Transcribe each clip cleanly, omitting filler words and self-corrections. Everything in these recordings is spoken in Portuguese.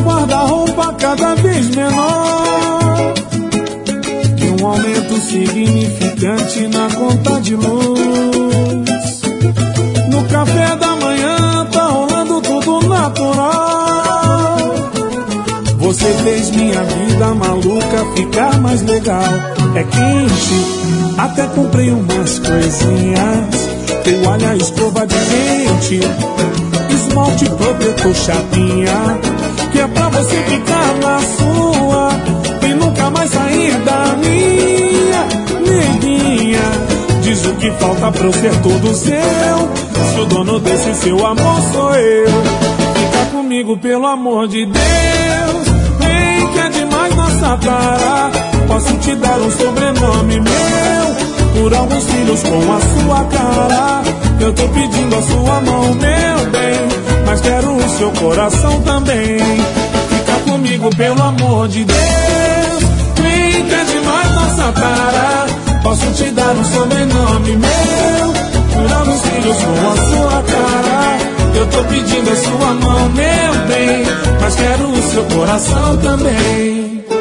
guarda-roupa cada vez menor, e um aumento significante na conta de luz. No café da manhã tá rolando tudo natural. Você fez minha vida maluca ficar mais legal. É quente, até comprei umas coisinhas: toalha, escova de dente, esmalte protetor, chapinha, que é pra você ficar na sua e nunca mais sair da minha. Neguinha, diz o que falta pra eu ser todo seu, se o dono desse seu amor sou eu. Fica comigo, pelo amor de Deus, vem que é demais nossa tara. Posso te dar um sobrenome meu, por alguns filhos com a sua cara. Eu tô pedindo a sua mão, meu bem, mas quero o seu coração também. Fica comigo, pelo amor de Deus, vem que é demais nossa tara. Posso te dar um sobrenome meu, por alguns filhos com a sua cara. Eu tô pedindo a sua mão, meu bem, mas quero o seu coração também.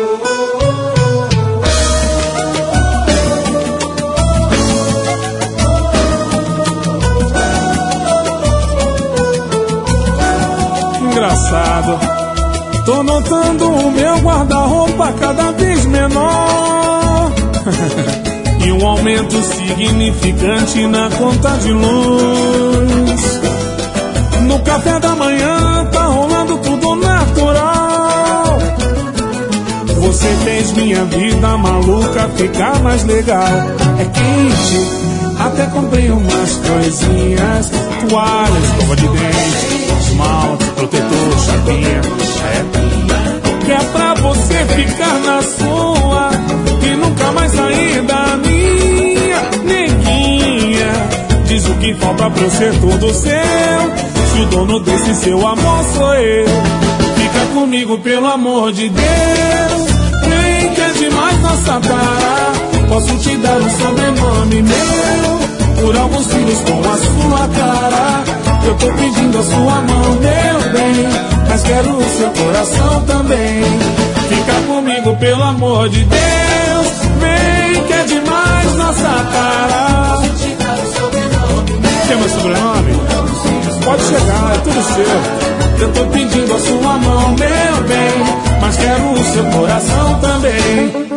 Engraçado, tô notando o meu guarda-roupa cada vez menor e um aumento significante na conta de luz. No café da manhã tá rolando tudo natural. Você fez minha vida maluca ficar mais legal. É quente, até comprei umas coisinhas: toalha, escova de dente, esmalte, protetor, chapinha, que é pra você ficar na sua e nunca mais sair da minha. Neguinha, diz o que falta pra eu ser todo seu, se o dono desse seu amor sou eu. Fica comigo, pelo amor de Deus, vem que é demais nossa tara. Posso te dar um sobrenome meu, por alguns filhos com a sua cara. Eu tô pedindo a sua mão, meu bem, mas quero o seu coração também. Fica comigo, pelo amor de Deus, vem que é demais nossa cara. Quer meu sobrenome? Pode chegar, é tudo seu. Eu tô pedindo a sua mão, meu bem, mas quero o seu coração também.